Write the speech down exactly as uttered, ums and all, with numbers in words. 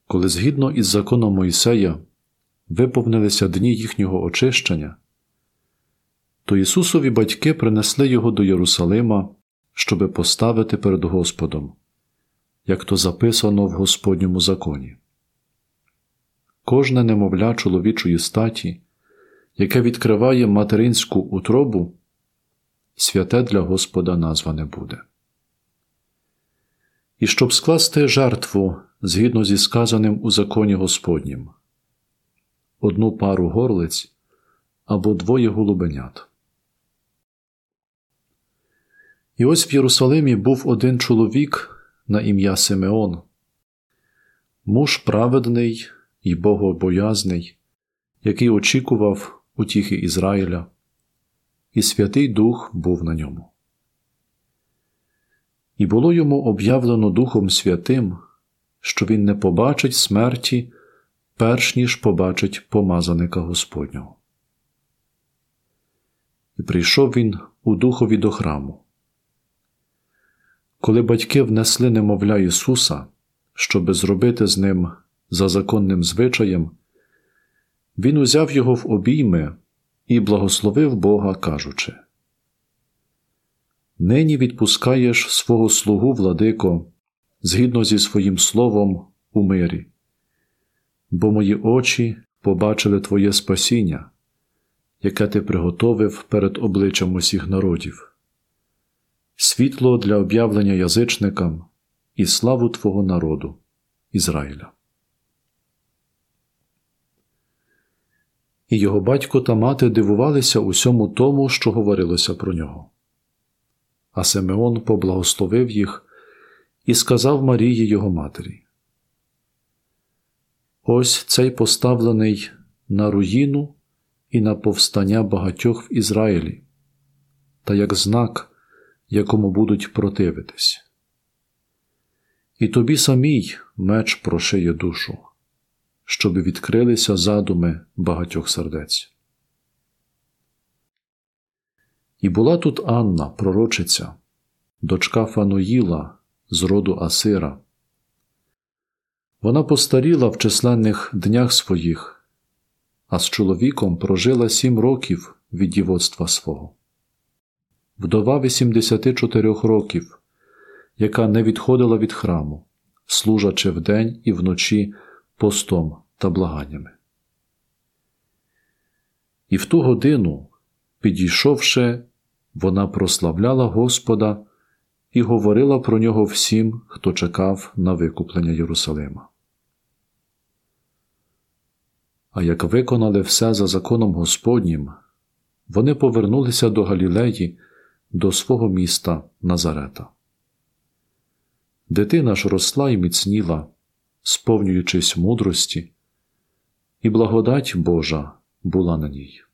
коли згідно із законом Мойсея виповнилися дні їхнього очищення, то Ісусові батьки принесли його до Єрусалима, щоби поставити перед Господом, як то записано в Господньому законі. Кожне немовля чоловічої статі, яке відкриває материнську утробу, святе для Господа назване буде. І щоб скласти жертву згідно зі сказаним у законі Господнім, одну пару горлиць або двоє голубенят. І ось в Єрусалимі був один чоловік на ім'я Симеон, муж праведний і богобоязний, який очікував утіхи Ізраїля, і Святий Дух був на ньому. І було йому об'явлено Духом Святим, що він не побачить смерті, перш ніж побачить помазаника Господнього. І прийшов він у духові до храму. Коли батьки внесли немовля Ісуса, щоби зробити з ним за законним звичаєм, він узяв його в обійми і благословив Бога, кажучи: «Нині відпускаєш свого слугу, владико, згідно зі своїм словом у мирі, бо мої очі побачили Твоє спасіння, яке Ти приготовив перед обличчям усіх народів, світло для об'явлення язичникам і славу Твого народу, Ізраїля». І його батько та мати дивувалися усьому тому, що говорилося про нього. А Симеон поблагословив їх і сказав Марії його матері: «Ось цей поставлений на руїну і на повстання багатьох в Ізраїлі, та як знак, якому будуть противитись. І тобі самій меч прошиє душу, щоби відкрилися задуми багатьох сердець». І була тут Анна, пророчиця, дочка Фануїла з роду Асира. Вона постаріла в численних днях своїх, а з чоловіком прожила сім років від дівоцтва свого. Вдова вісімдесяти чотирьох років, яка не відходила від храму, служачи вдень і вночі постом та благаннями. І в ту годину, підійшовши, вона прославляла Господа і говорила про нього всім, хто чекав на викуплення Єрусалима. А як виконали все за законом Господнім, вони повернулися до Галілеї, до свого міста Назарета. Дитина ж росла і міцніла, сповнюючись мудрості, і благодать Божа була на ній.